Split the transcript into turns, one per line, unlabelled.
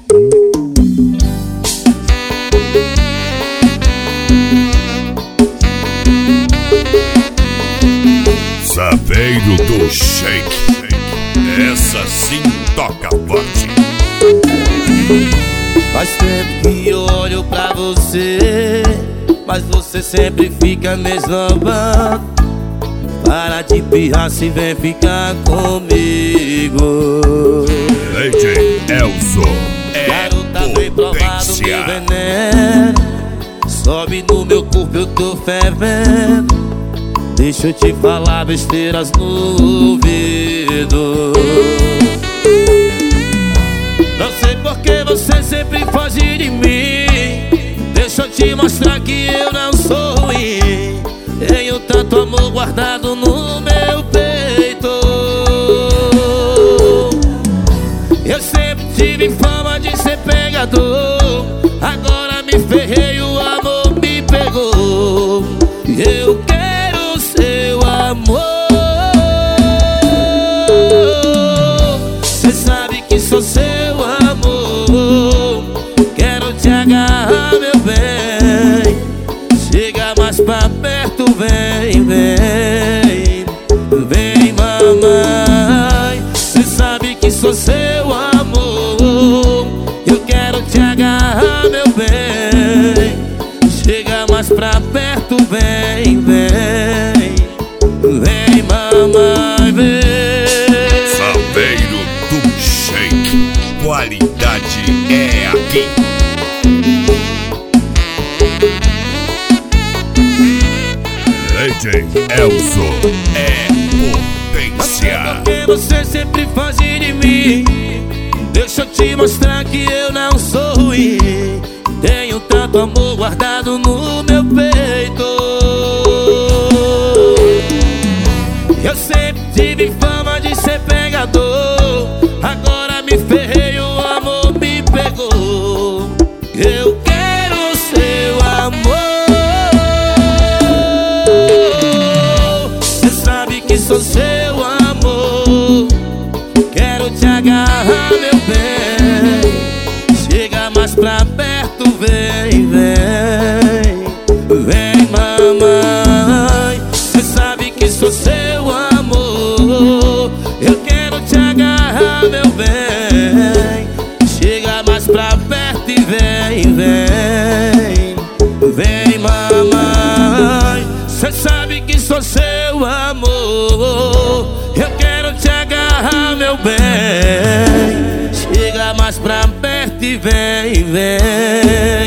Saveiro do Shake, essa sim toca forte.
Faz tempo que eu olho pra você, mas você sempre fica me esnobando. Para de pirraça e vem ficar comigo.
DJ Elzo é
garota, vem provar do meu
potência.
veneno. Sobe no meu corpo, eu tô fervendo. Deixa eu te falar besteiras no ouvido. Não sei por que você sempre foge de mim. Deixa eu te mostrar que eu não sou ruim. Tenho tanto amor guardado no meu peito. Eu sempre tive fama de ser pegador. Agora me ferrei, o amor me pegou. Eu quero seu amor. Cê sabe que sou seu amor. Quero te agarrar, meu bem. Chega mais pra perto, vem, vem. Vem, mamãe. Cê sabe que sou seu amor. Eu quero te agarrar, meu bem. Chega mais pra perto, vem, vem. Vem, mamãe, vem.
Saveiro do Shake, qualidade é aqui. DJ Elzo é potência.
Porque você sempre foge de mim. Deixa eu te mostrar que eu não sou ruim. Tenho tanto amor guardado no meu peito. Eu sempre tive fama de ser pegador. Agora me ferrei, o amor me pegou. Eu quero seu amor. Cê sabe que sou seu amor. Quero te agarrar, meu bem. Chega mais pra perto, vem, vem. Vem, mamãe. Cê sabe que sou seu amor. Eu quero te agarrar, meu bem. Chega mais pra perto e vem, vem. Vem, mamãe. Cê sabe que sou seu amor. Eu quero te agarrar, meu bem. Chega mais pra perto e vem, vem.